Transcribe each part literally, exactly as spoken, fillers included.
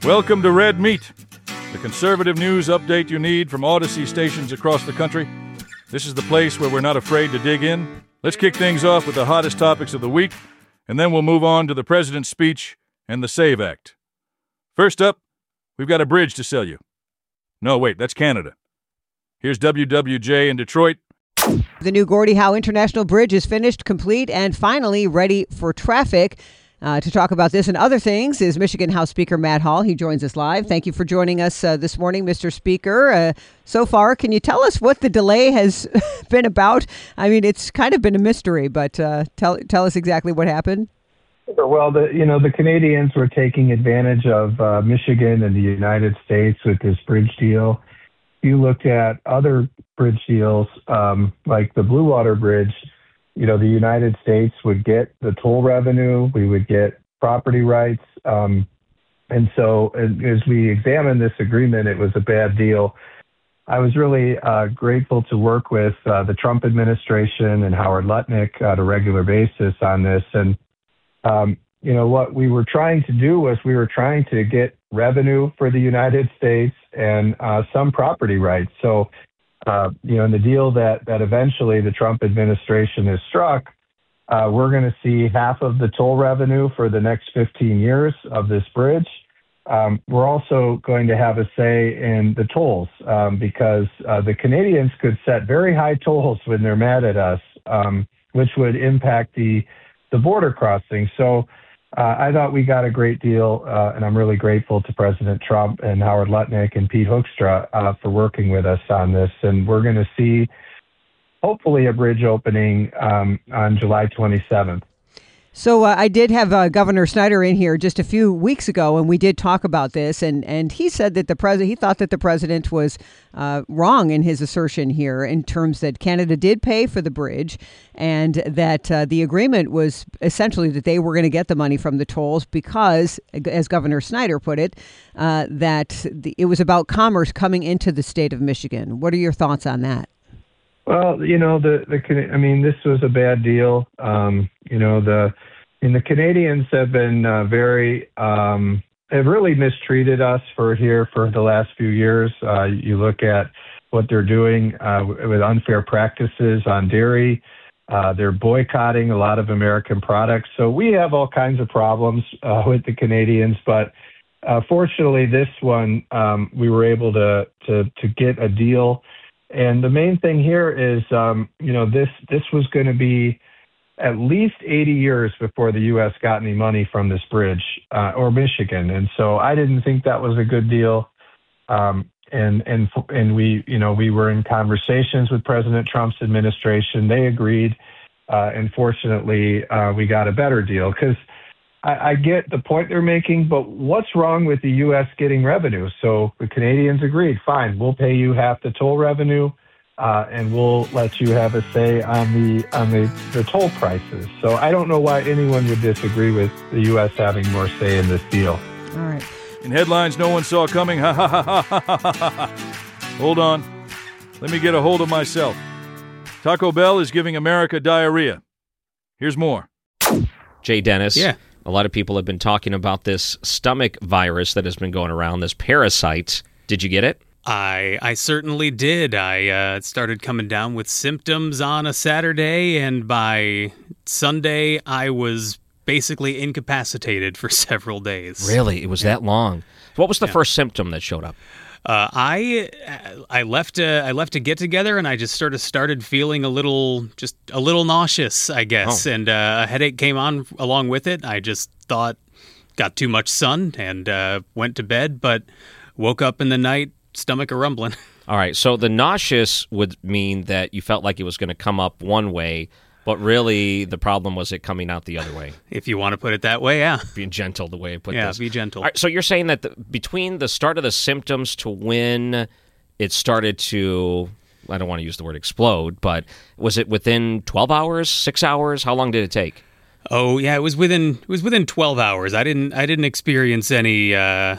Welcome to Red Meat, the conservative news update you need from Odyssey stations across the country. This is the place where we're not afraid to dig in. Let's kick things off with the hottest topics of the week, and then we'll move on to the president's speech and the SAVE Act. First up, we've got a bridge to sell you. No, wait, that's Canada. Here's W W J in Detroit. The new Gordie Howe International Bridge is finished, complete, and finally ready for traffic. Uh, to talk about this and other things is Michigan House Speaker Matt Hall. He joins us live. Thank you for joining us uh, this morning, Mister Speaker. Uh, so far, can you tell us what the delay has been about? I mean, it's kind of been a mystery, but uh, tell tell us exactly what happened. Well, the you know the Canadians were taking advantage of uh, Michigan and the United States with this bridge deal. If you looked at other bridge deals, um, like the Blue Water Bridge, you know, the United States would get the toll revenue, we would get property rights. Um, and so as we examined this agreement, it was a bad deal. I was really uh, grateful to work with uh, the Trump administration and Howard Lutnick on a regular basis on this. And, um, you know, what we were trying to do was we were trying to get revenue for the United States and uh, some property rights. So, Uh, you know, in the deal that, that eventually the Trump administration has struck, uh, we're going to see half of the toll revenue for the next fifteen years of this bridge. Um, we're also going to have a say in the tolls um, because uh, the Canadians could set very high tolls when they're mad at us, um, which would impact the, the border crossing. So Uh, I thought we got a great deal, uh, and I'm really grateful to President Trump and Howard Lutnick and Pete Hoekstra uh, for working with us on this. And we're going to see, hopefully, a bridge opening um, on July twenty-seventh. So uh, I did have uh, Governor Snyder in here just a few weeks ago, and we did talk about this. And, and he said that the president, he thought that the president was uh, wrong in his assertion here in terms that Canada did pay for the bridge, and that uh, the agreement was essentially that they were going to get the money from the tolls because, as Governor Snyder put it, uh, that the, it was about commerce coming into the state of Michigan. What are your thoughts on that? Well, you know, the, the I mean, this was a bad deal. Um, you know, the and the Canadians have been uh, very um, have really mistreated us for here for the last few years. Uh, you look at what they're doing uh, with unfair practices on dairy. Uh, they're boycotting a lot of American products. So we have all kinds of problems uh, with the Canadians, but uh, fortunately, this one um, we were able to to to get a deal. And the main thing here is, um, you know, this this was going to be at least eighty years before the U S got any money from this bridge uh, or Michigan. And so I didn't think that was a good deal. Um, and and and we, you know, we were in conversations with President Trump's administration. They agreed. Uh, and fortunately, uh, we got a better deal because I, I get the point they're making. But what's wrong with the U S getting revenue? So the Canadians agreed, fine, we'll pay you half the toll revenue. Uh, and we'll let you have a say on the on the, the toll prices. So I don't know why anyone would disagree with the U S having more say in this deal. All right. In headlines no one saw coming, ha ha ha ha ha ha ha. Hold on. Let me get a hold of myself. Taco Bell is giving America diarrhea. Here's more. Jay Dennis. Yeah. A lot of people have been talking about this stomach virus that has been going around, this parasite. Did you get it? I I certainly did. I uh, started coming down with symptoms on a Saturday, and by Sunday, I was basically incapacitated for several days. Really? It was yeah. that long? What was the yeah. first symptom that showed up? Uh, I I left a, I left a get together, and I just sort of started feeling a little just a little nauseous, I guess, oh. and uh, a headache came on along with it. I just thought got too much sun and uh, went to bed, but woke up in the night. Stomach a rumbling. All right, so the nauseous would mean that you felt like it was going to come up one way, but really the problem was it coming out the other way. If you want to put it that way, yeah. Being gentle, the way I put yeah, this. Yeah, be gentle. All right, so you're saying that the, between the start of the symptoms to when it started to, I don't want to use the word explode, but was it within twelve hours, six hours? How long did it take? Oh, yeah, it was within it was within twelve hours. I didn't I didn't experience any uh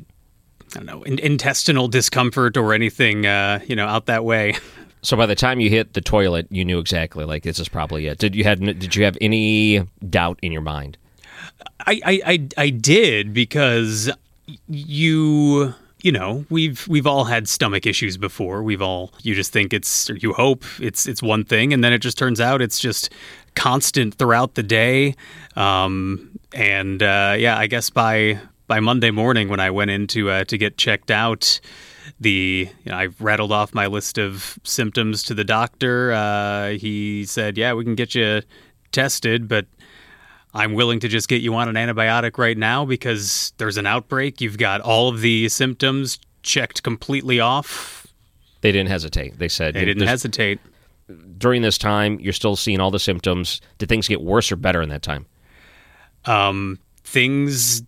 I don't know, in- intestinal discomfort or anything, uh, you know, out that way. So by the time you hit the toilet, you knew exactly, like, this is probably it. Did you had did you have any doubt in your mind? I, I, I, I did, because you... You know, we've we've all had stomach issues before. We've all you just think it's or you hope it's it's one thing, and then it just turns out it's just constant throughout the day. Um, and uh, yeah, I guess by by Monday morning when I went in to uh, to get checked out, the you know, I rattled off my list of symptoms to the doctor. Uh, he said, "Yeah, we can get you tested, but I'm willing to just get you on an antibiotic right now because there's an outbreak. You've got all of the symptoms checked completely off." They didn't hesitate. They said... They didn't hesitate. During this time, you're still seeing all the symptoms. Did things get worse or better in that time? Um, things...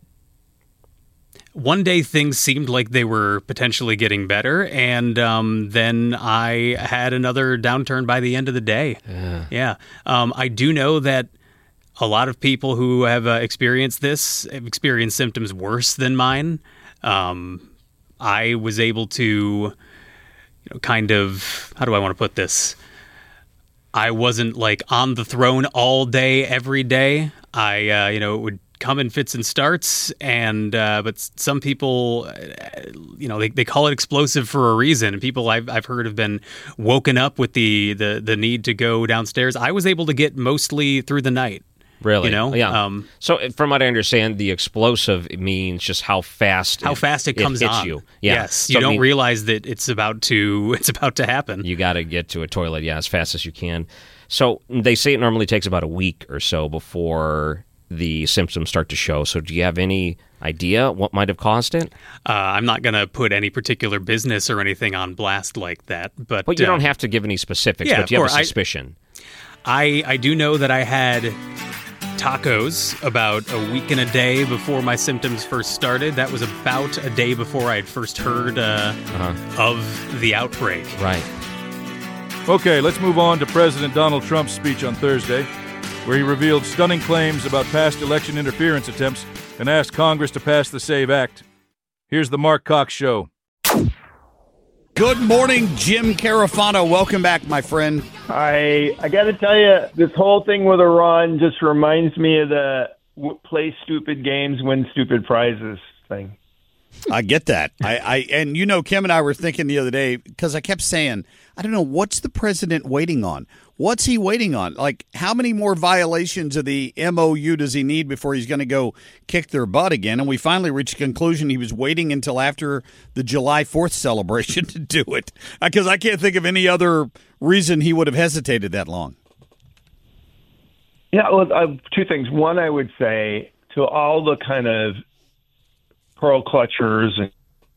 One day things seemed like they were potentially getting better, and um, then I had another downturn by the end of the day. Yeah. Yeah. Um, I do know that a lot of people who have uh, experienced this have experienced symptoms worse than mine. Um, I was able to, you know, kind of, how do I want to put this? I wasn't like on the throne all day, every day. I, uh, you know, it would come in fits and starts, and uh, but some people, you know, they, they call it explosive for a reason. People I've I've heard have been woken up with the, the the need to go downstairs. I was able to get mostly through the night. Really? You know? Yeah. Um, so from what I understand, the explosive means just how fast how it, fast it comes hits on. you. Yeah. Yes. So you it don't mean- realize that it's about to it's about to happen. You got to get to a toilet, yeah, as fast as you can. So they say it normally takes about a week or so before the symptoms start to show. So do you have any idea what might have caused it? Uh, I'm not going to put any particular business or anything on blast like that. But, Well, you uh, don't have to give any specifics, yeah, but you have a of course. I- suspicion. I, I do know that I had tacos about a week and a day before my symptoms first started. That was about a day before I had first heard uh, Uh-huh. of the outbreak. Right. Okay, let's move on to President Donald Trump's speech on Thursday, where he revealed stunning claims about past election interference attempts and asked Congress to pass the SAVE Act. Here's the Mark Cox Show. Good morning, Jim Carafano. Welcome back, my friend. I I got to tell you, this whole thing with Iran just reminds me of the w- play stupid games, win stupid prizes thing. I get that. I, I and you know, Kim and I were thinking the other day because I kept saying, I don't know, what's the president waiting on? What's he waiting on? Like, how many more violations of the M O U does he need before he's going to go kick their butt again? And we finally reached a conclusion he was waiting until after the July fourth celebration to do it, because I can't think of any other reason he would have hesitated that long. Yeah, well, uh, two things. One, I would say to all the kind of pearl clutchers, and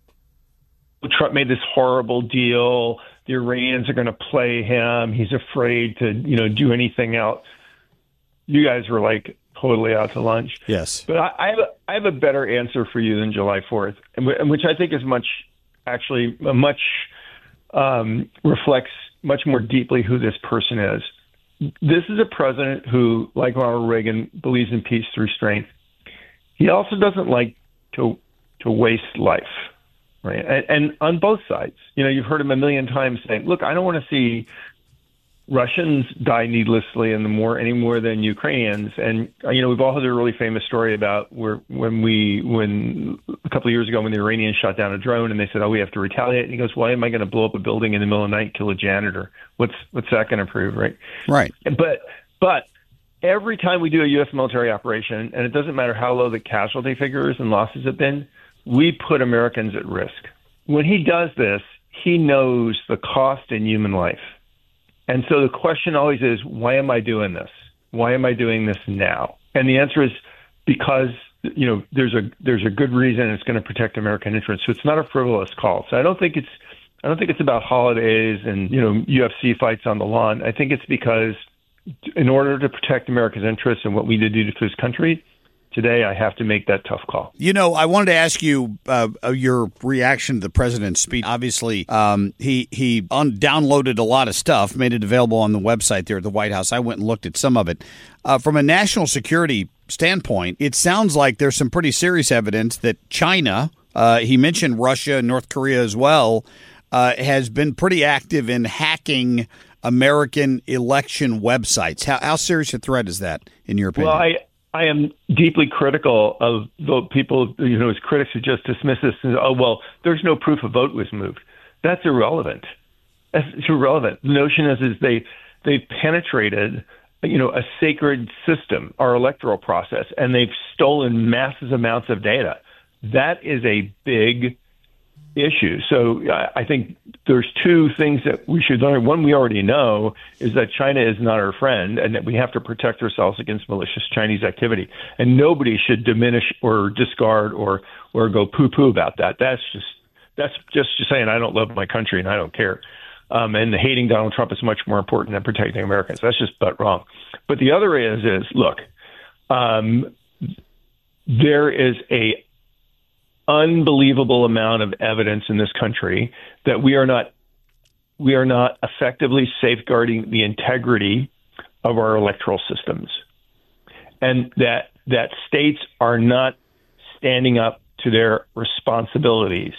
Trump made this horrible deal. The Iranians are going to play him. He's afraid to, you know, do anything else. You guys were like totally out to lunch. Yes. But I, I have a, I have a better answer for you than July fourth, and, w- and which I think is much, actually, a much um, reflects much more deeply who this person is. This is a president who, like Ronald Reagan, believes in peace through strength. He also doesn't like to to waste life. Right. And, and on both sides, you know, you've heard him a million times saying, look, I don't want to see Russians die needlessly in the war any more than Ukrainians. And, you know, we've all heard a really famous story about where when we when a couple of years ago when the Iranians shot down a drone and they said, oh, we have to retaliate. And he goes, why am I going to blow up a building in the middle of the night and kill a janitor? What's what's that going to prove? Right. Right. But but every time we do a U S military operation, and it doesn't matter how low the casualty figures and losses have been, we put Americans at risk. When he does this, he knows the cost in human life. And so the question always is, why am I doing this? Why am I doing this now? And the answer is because, you know, there's a there's a good reason it's going to protect American interests. So it's not a frivolous call. So I don't think it's I don't think it's about holidays and, you know, U F C fights on the lawn. I think it's because in order to protect America's interests and what we did do to this country, today, I have to make that tough call. You know, I wanted to ask you uh, your reaction to the president's speech. Obviously, um, he he un- downloaded a lot of stuff, made it available on the website there at the White House. I went and looked at some of it. Uh, from a national security standpoint, it sounds like there's some pretty serious evidence that China, uh, he mentioned Russia and North Korea as well, uh, has been pretty active in hacking American election websites. How, how serious a threat is that, in your opinion? Well, I I am deeply critical of the people, you know, as critics who just dismiss this and, oh, well, there's no proof a vote was moved. That's irrelevant. That's irrelevant. The notion is, is they, they've penetrated, you know, a sacred system, our electoral process, and they've stolen massive amounts of data. That is a big issue. So I think there's two things that we should learn. One we already know is that China is not our friend and that we have to protect ourselves against malicious Chinese activity. And nobody should diminish or discard or or go poo-poo about that. That's just that's just saying I don't love my country and I don't care. Um, and hating Donald Trump is much more important than protecting Americans. That's just butt wrong. But the other is, is look, um, there is a unbelievable amount of evidence in this country that we are not we are not effectively safeguarding the integrity of our electoral systems, and that that states are not standing up to their responsibilities.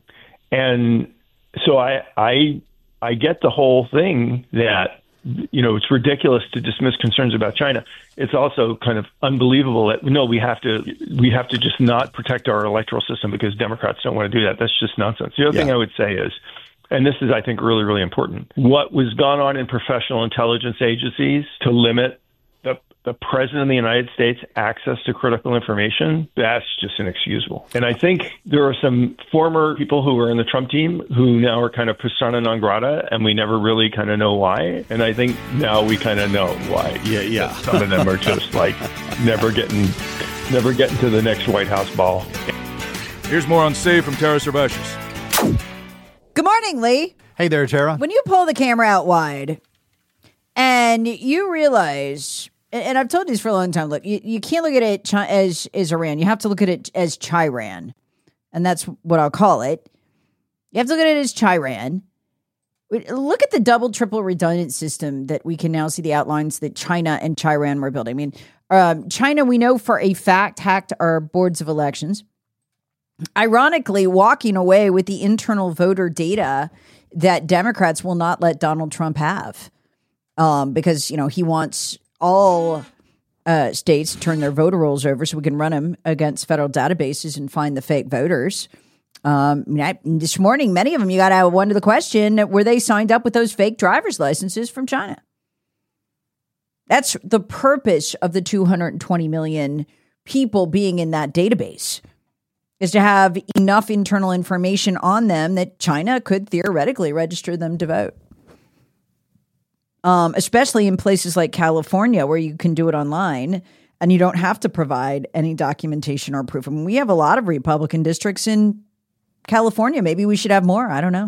And so I I I get the whole thing that, you know, it's ridiculous to dismiss concerns about China. It's also kind of unbelievable that, no, we have to we have to just not protect our electoral system because Democrats don't want to do that. That's just nonsense. The other yeah. thing I would say is, and this is, I think, really, really important, what was gone on in professional intelligence agencies to limit the, the president of the United States access to critical information, that's just inexcusable. And I think there are some former people who were in the Trump team who now are kind of persona non grata, and we never really kind of know why. And I think now we kind of know why. Yeah, yeah. Some of them are just like never getting, never getting to the next White House ball. Here's more on Save from Tara Servatius. Good morning, Lee. Hey there, Tara. When you pull the camera out wide and you realize, and I've told you this for a long time, look, you, you can't look at it as, as Iran. You have to look at it as Chiran. And that's what I'll call it. You have to look at it as Chiran. Look at the double, triple redundant system that we can now see the outlines that China and Chiran were building. I mean, um, China, we know for a fact, hacked our boards of elections. Ironically, walking away with the internal voter data that Democrats will not let Donald Trump have, um, because, you know, he wants all uh, states to turn their voter rolls over so we can run them against federal databases and find the fake voters. Um, I mean, I, this morning, many of them, you got to wonder the question, were they signed up with those fake driver's licenses from China? That's the purpose of the two hundred twenty million people being in that database, is to have enough internal information on them that China could theoretically register them to vote. Um, especially in places like California where you can do it online and you don't have to provide any documentation or proof. I mean, we have a lot of Republican districts in California. Maybe we should have more. I don't know.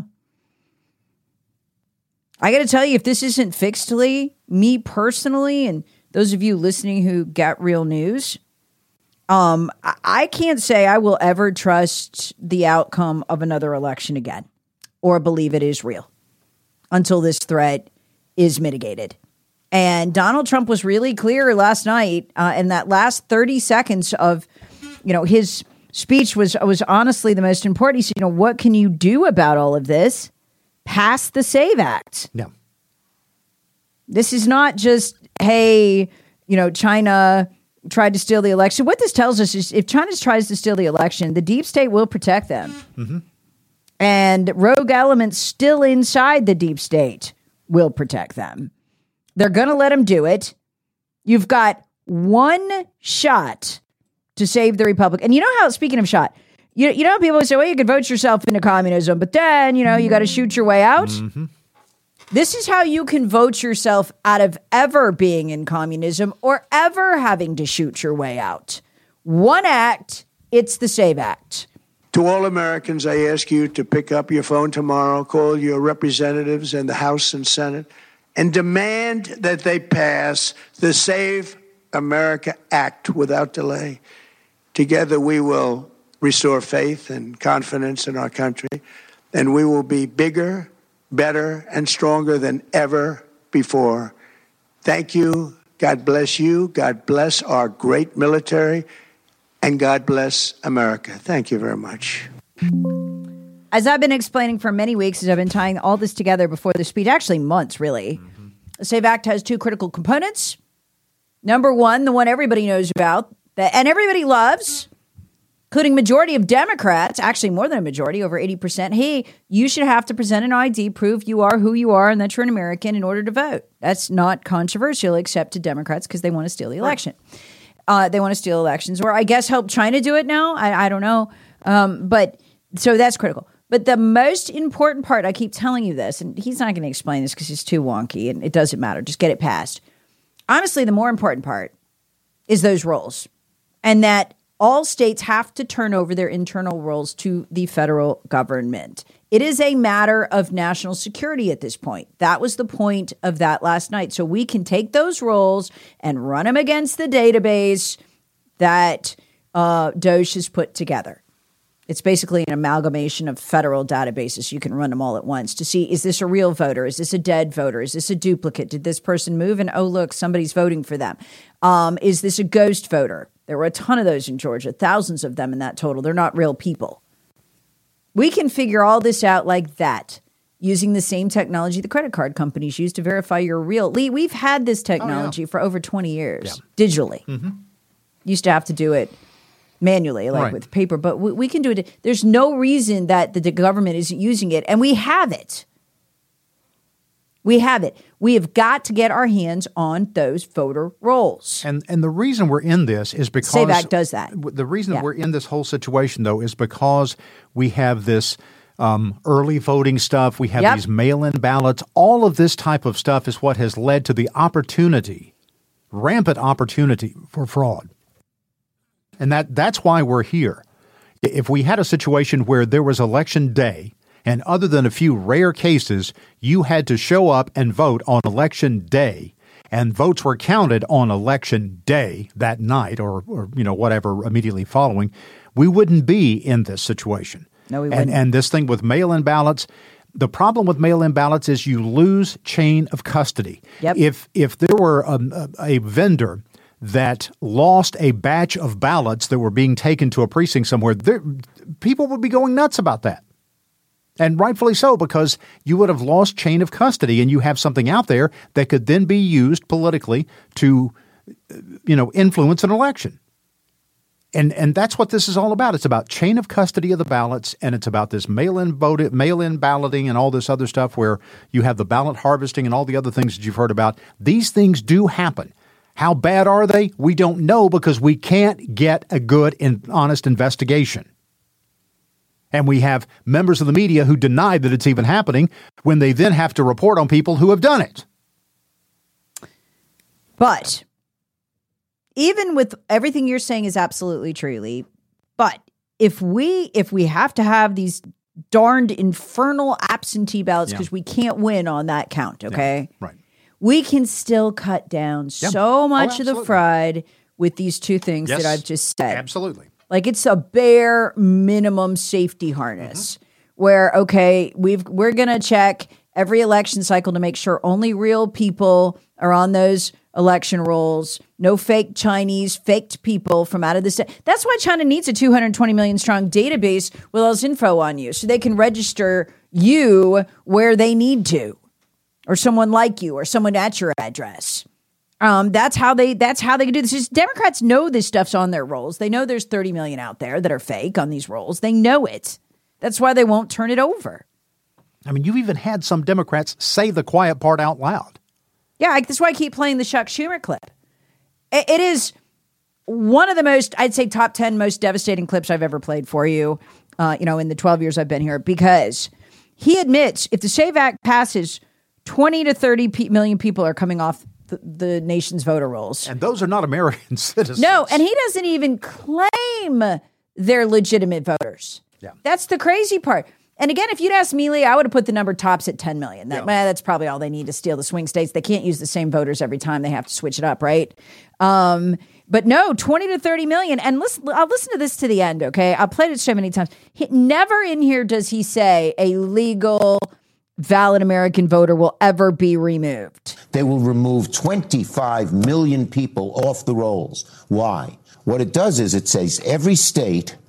I got to tell you, if this isn't fixed, Lee, me personally, and those of you listening who get real news, Um, I can't say I will ever trust the outcome of another election again or believe it is real until this threat is mitigated. And Donald Trump was really clear last night uh, in that last thirty seconds of, you know, his speech was, was honestly the most important. He said, you know, what can you do about all of this? Pass the SAVE Act. No. This is not just, hey, you know, China tried to steal the election. What this tells us is if China tries to steal the election, the deep state will protect them. Mm-hmm. And rogue elements still inside the deep state will protect them. They're going to let them do it. You've got one shot to save the republic. And you know how, speaking of shot, you, you know how people say, well, you could vote yourself into communism, but then, you know, you got to shoot your way out. Mm-hmm. This is how you can vote yourself out of ever being in communism or ever having to shoot your way out. One act, it's the SAVE Act. To all Americans, I ask you to pick up your phone tomorrow, call your representatives in the House and Senate, and demand that they pass the Save America Act without delay. Together, we will restore faith and confidence in our country, and we will be bigger, better and stronger than ever before. Thank you. God bless you. God bless our great military. And God bless America. Thank you very much. As I've been explaining for many weeks, as I've been tying all this together before the speech, actually months, really. Mm-hmm. The SAVE Act has two critical components. Number one, the one everybody knows about that and everybody loves, including majority of Democrats, actually more than a majority, over eighty percent. Hey, you should have to present an I D, prove you are who you are and that you're an American in order to vote. That's not controversial except to Democrats because they want to steal the election. Right. Uh, they want to steal elections, or I guess help China do it now. I, I don't know. Um, but so that's critical. But the most important part, I keep telling you this, and he's not going to explain this because it's too wonky and it doesn't matter. Just get it passed. Honestly, the more important part is those rolls, and that all states have to turn over their internal rolls to the federal government. It is a matter of national security at this point. That was the point of that last night. So we can take those rolls and run them against the database that uh, DOJ has put together. It's basically an amalgamation of federal databases. You can run them all at once to see, is this a real voter? Is this a dead voter? Is this a duplicate? Did this person move? And, oh, look, somebody's voting for them. Um, is this a ghost voter? There were a ton of those in Georgia, thousands of them in that total. They're not real people. We can figure all this out like that using the same technology the credit card companies use to verify you're real. Lee, we've had this technology oh, yeah. for over twenty years, yeah. digitally. Mm-hmm. Used to have to do it manually, like right. with paper, but we, we can do it. There's no reason that the, the government isn't using it, and we have it. We have it. We have got to get our hands on those voter rolls. And and the reason we're in this is because SAVAC does that. The reason yeah. we're in this whole situation, though, is because we have this um, early voting stuff. We have yep. these mail-in ballots. All of this type of stuff is what has led to the opportunity, rampant opportunity for fraud. And that that's why we're here. If we had a situation where there was election day, and other than a few rare cases, you had to show up and vote on election day, and votes were counted on election day that night or, or you know, whatever immediately following, we wouldn't be in this situation. No, we and, wouldn't. And this thing with mail-in ballots, the problem with mail-in ballots is you lose chain of custody. Yep. If, if there were a, a, a vendor that lost a batch of ballots that were being taken to a precinct somewhere, there, people would be going nuts about that. And rightfully so, because you would have lost chain of custody and you have something out there that could then be used politically to, you know, influence an election. And and that's what this is all about. It's about chain of custody of the ballots, and it's about this mail-in vote, mail-in balloting and all this other stuff where you have the ballot harvesting and all the other things that you've heard about. These things do happen. How bad are they? We don't know because we can't get a good and honest investigation. And we have members of the media who deny that it's even happening when they then have to report on people who have done it. But even with everything you're saying is absolutely true, Lee. But if we if we have to have these darned infernal absentee ballots because yeah. we can't win on that count, okay? Yeah, right. We can still cut down yep. so much oh, of the fraud with these two things yes, that I've just said. Absolutely. Like it's a bare minimum safety harness mm-hmm. where, okay, we've, we're going to check every election cycle to make sure only real people are on those election rolls. No fake Chinese, faked people from out of the state. That's why China needs a two hundred twenty million strong database with all this info on you so they can register you where they need to. Or someone like you, or someone at your address. Um, that's how they. That's how they can do this. Just Democrats know this stuff's on their rolls. They know there's thirty million out there that are fake on these rolls. They know it. That's why they won't turn it over. I mean, you've even had some Democrats say the quiet part out loud. Yeah, I, that's why I keep playing the Chuck Schumer clip. It, it is one of the most, I'd say, top ten most devastating clips I've ever played for you. Uh, you know, in the twelve years I've been here, because he admits if the SAVE Act passes, twenty to thirty million people are coming off the, the nation's voter rolls. And those are not American citizens. No, and he doesn't even claim they're legitimate voters. Yeah. That's the crazy part. And again, if you'd asked me, Lee, I would have put the number tops at ten million. That, yeah. eh, that's probably all they need to steal the swing states. They can't use the same voters every time. They have to switch it up, right? Um, but no, twenty to thirty million. And listen, I'll listen to this to the end, okay? I've played it so many times. He, never in here does he say a legal valid American voter will ever be removed. They will remove twenty-five million people off the rolls. Why? What it does is it says every state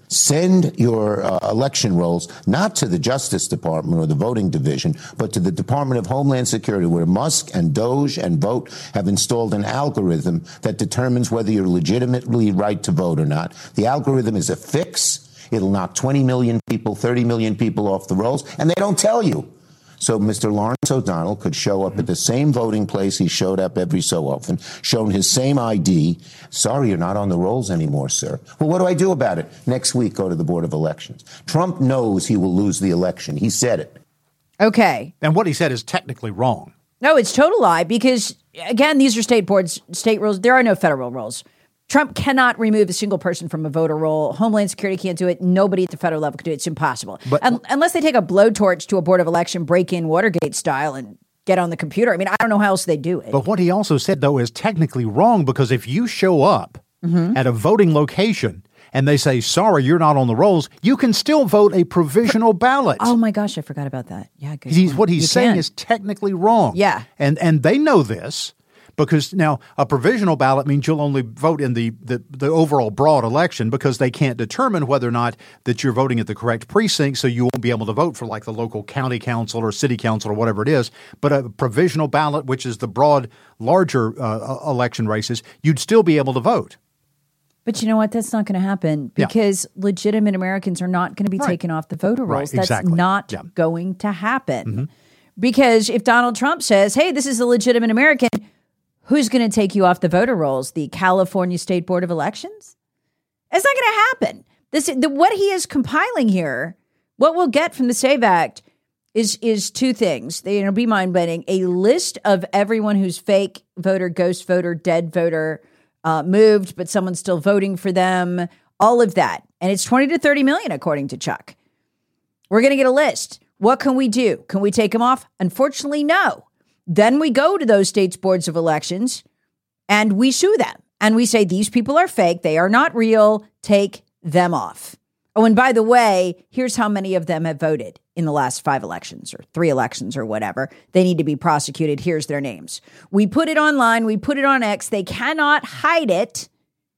Send your uh, election rolls not to the Justice Department or the voting division, but to the Department of Homeland Security, where Musk and Doge and Vote have installed an algorithm that determines whether you're legitimately right to vote or not. The algorithm is a fix. It'll knock twenty million people, thirty million people off the rolls, and they don't tell you. So Mister Lawrence O'Donnell could show up at the same voting place he showed up every so often, shown his same I D. Sorry, you're not on the rolls anymore, sir. Well, what do I do about it? Next week, go to the Board of Elections. Trump knows he will lose the election. He said it. Okay. And what he said is technically wrong. No, it's total lie because, again, these are state boards, state rules. There are no federal rules. Trump cannot remove a single person from a voter roll. Homeland Security can't do it. Nobody at the federal level can do it. It's impossible. But, Un- unless they take a blowtorch to a Board of Election, break in Watergate style and get on the computer. I mean, I don't know how else they do it. But what he also said, though, is technically wrong because if you show up mm-hmm. at a voting location and they say, sorry, you're not on the rolls, you can still vote a provisional ballot. Oh, my gosh, I forgot about that. Yeah, good he's, point. What he's you saying can. is technically wrong. Yeah. And, and they know this. Because now a provisional ballot means you'll only vote in the, the, the overall broad election because they can't determine whether or not that you're voting at the correct precinct, so you won't be able to vote for like the local county council or city council or whatever it is. But a provisional ballot, which is the broad, larger uh, election races, you'd still be able to vote. But you know what? That's not going to happen because yeah. legitimate Americans are not going to be right. taken off the voter rolls. Right, exactly. That's not yeah. going to happen. Mm-hmm. Because if Donald Trump says, hey, this is a legitimate American, who's going to take you off the voter rolls? The California State Board of Elections? It's not going to happen. This, the, what he is compiling here, what we'll get from the SAVE Act is is two things. They, it'll be mind-bending. A list of everyone who's fake voter, ghost voter, dead voter, uh, moved, but someone's still voting for them, all of that. And it's twenty to thirty million, according to Chuck. We're going to get a list. What can we do? Can we take them off? Unfortunately, no. Then we go to those states' boards of elections and we sue them. And we say, these people are fake. They are not real. Take them off. Oh, and by the way, here's how many of them have voted in the last five elections or three elections or whatever. They need to be prosecuted. Here's their names. We put it online. We put it on X. They cannot hide it.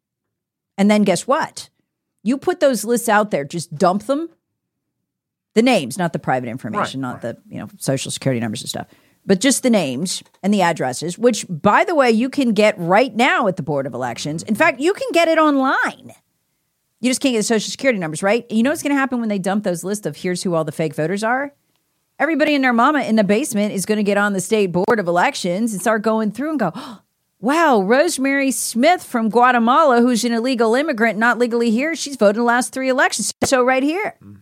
And then guess what? You put those lists out there. Just dump them. The names, not the private information, right, not right. the you know social security numbers and stuff. But just the names and the addresses, which, by the way, you can get right now at the Board of Elections. In fact, you can get it online. You just can't get the social security numbers, right? You know what's going to happen when they dump those lists of here's who all the fake voters are? Everybody and their mama in the basement is going to get on the State Board of Elections and start going through and go, oh, wow, Rosemary Smith from Guatemala, who's an illegal immigrant, not legally here, she's voted in the last three elections. So right here. Mm-hmm.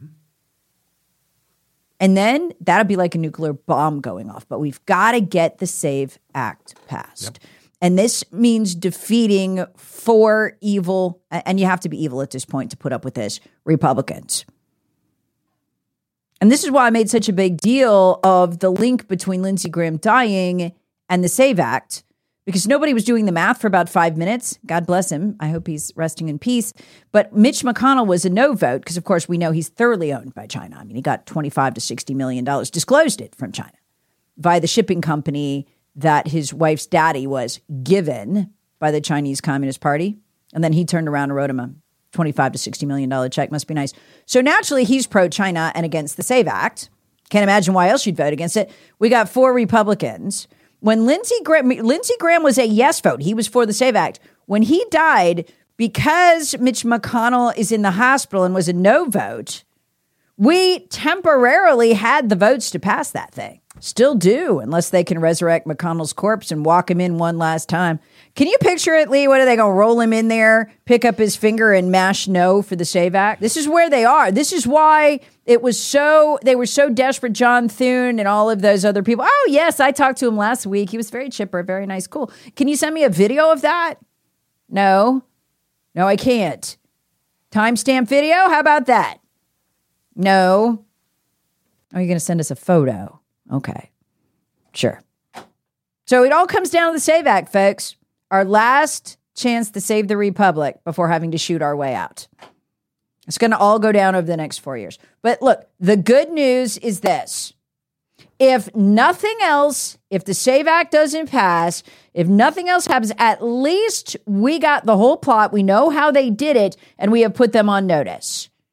And then that'll be like a nuclear bomb going off. But we've got to get the SAVE Act passed. Yep. And this means defeating four evil, and you have to be evil at this point to put up with this, Republicans. And this is why I made such a big deal of the link between Lindsey Graham dying and the SAVE Act, because nobody was doing the math for about five minutes. God bless him. I hope he's resting in peace. But Mitch McConnell was a no vote because, of course, we know he's thoroughly owned by China. I mean, he got twenty-five to sixty million dollars, disclosed it from China via the shipping company that his wife's daddy was given by the Chinese Communist Party. And then he turned around and wrote him a twenty-five to sixty million dollars check. Must be nice. So naturally, he's pro-China and against the SAVE Act. Can't imagine why else you'd vote against it. We got four Republicans. When Lindsey Graham, Lindsey Graham was a yes vote, he was for the SAVE Act. When he died, because Mitch McConnell is in the hospital and was a no vote, we temporarily had the votes to pass that thing. Still do, unless they can resurrect McConnell's corpse and walk him in one last time. Can you picture it, Lee? What are they going to roll him in there, pick up his finger and mash no for the SAVE Act? This is where they are. This is why it was so, they were so desperate, John Thune and all of those other people. Oh, yes, I talked to him last week. He was very chipper, very nice, cool. Can you send me a video of that? No. No, I can't. Timestamp video? How about that? No. Are you going to send us a photo? Okay, sure. So it all comes down to the SAVE Act, folks. Our last chance to save the Republic before having to shoot our way out. It's going to all go down over the next four years. But look, the good news is this. If nothing else, if the SAVE Act doesn't pass, if nothing else happens, at least we got the whole plot. We know how they did it, and we have put them on notice.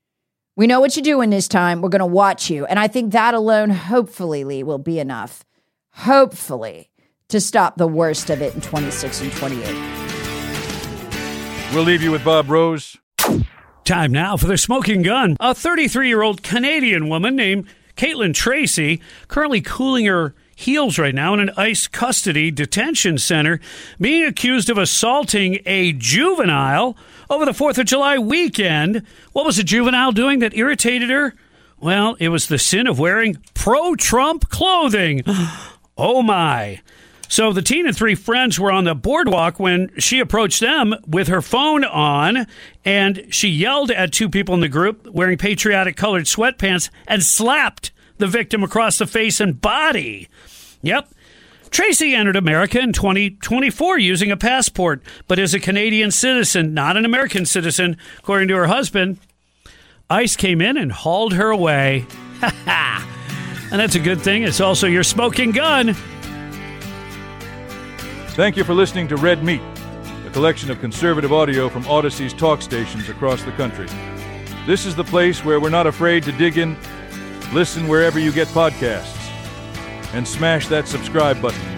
We know what you're doing this time. We're going to watch you. And I think that alone, hopefully, Lee, will be enough, hopefully, to stop the worst of it in twenty-six and twenty-eight. We'll leave you with Bob Rose. Time now for the smoking gun. A thirty-three-year-old Canadian woman named Caitlin Tracy, currently cooling her heels right now in an ICE custody detention center, being accused of assaulting a juvenile over the fourth of July weekend. What was the juvenile doing that irritated her? Well, it was the sin of wearing pro-Trump clothing. Oh, my. So the teen and three friends were on the boardwalk when she approached them with her phone on, and she yelled at two people in the group wearing patriotic-colored sweatpants and slapped the victim across the face and body. Yep. Tracy entered America in twenty twenty-four using a passport, but is a Canadian citizen, not an American citizen, according to her husband. ICE came in and hauled her away. Ha ha! And that's a good thing. It's also your smoking gun. Thank you for listening to Red Meat, a collection of conservative audio from Odyssey's talk stations across the country. This is the place where we're not afraid to dig in. Listen wherever you get podcasts. And smash that subscribe button.